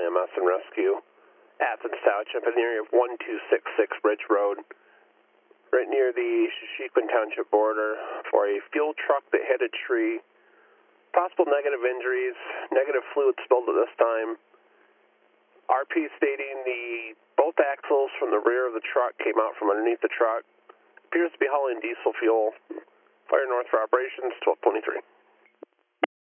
EMS and rescue. Athens Township in the area of 1266 Ridge Road, right near the Shishikwan Township border, for a fuel truck that hit a tree. Possible negative injuries, negative fluid spilled at this time. RP stating both axles from the rear of the truck came out from underneath the truck. Appears to be hauling diesel fuel. Fire north for operations, 1223.